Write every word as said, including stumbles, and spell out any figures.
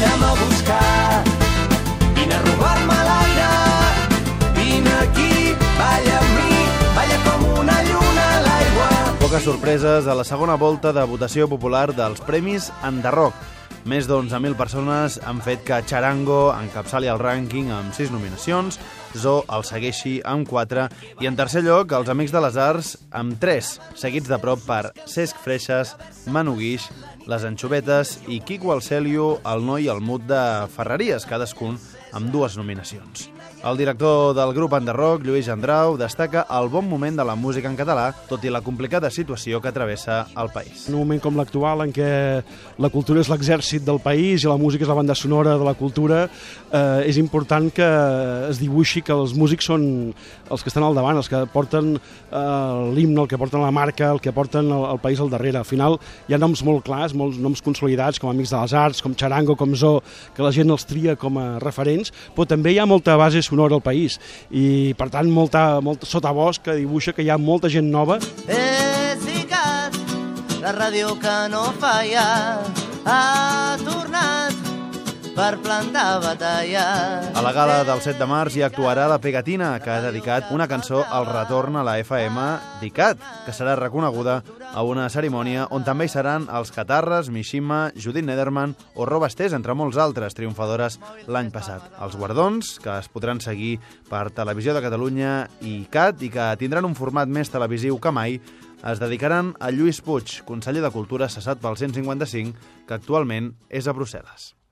balla'm a buscar. Vine a robar-me l'aire, vine aquí, balla amb mi, balla com una lluna a l'aigua. Poques sorpreses a la segona volta de votació popular dels Premis Enderrock. Més d'onze mil persones han fet que Charango encapçali el rànquing amb sis nominacions, Zo el segueixi amb quatre i en tercer lloc els Amics de les Arts amb tres, seguits de prop per Cesc Freixas, Manu Guix, Les Anxovetes i Quico Alcelio, el noi i el mut de Ferreries, cadascun amb dues nominacions. El director del grup Enderrock, Lluís Andrau, destaca el bon moment de la música en català, tot i la complicada situació que travessa el país. En un moment com l'actual, en què la cultura és l'exèrcit del país i la música és la banda sonora de la cultura, eh, és important que es dibuixi que els músics són els que estan al davant, els que porten eh, l'himne, el que porten la marca, el que porten el, el país al darrere. Al final hi ha noms molt clars, molts noms consolidats, com Amics de les Arts, com Charango, com Zo, que la gent els tria com a referents, però també hi ha molta base sonora al país i, per tant, molta, molta sotabosc que dibuixa que hi ha molta gent nova. Desicat, la ràdio que no falla, ha tornat per plantar batalla. A la gala del set de març hi actuarà la Pegatina, que ha dedicat una cançó al retorn a la F M d'ICAT, que serà reconeguda a una cerimònia on també hi seran els Catarres, Mishima, Judith Nederman o Roba Estés, entre molts altres triomfadores l'any passat. Els guardons, que es podran seguir per Televisió de Catalunya i ICAT i que tindran un format més televisiu que mai, es dedicaran a Lluís Puig, conseller de Cultura cessat pel cent cinquanta-cinc, que actualment és a Brussel·les.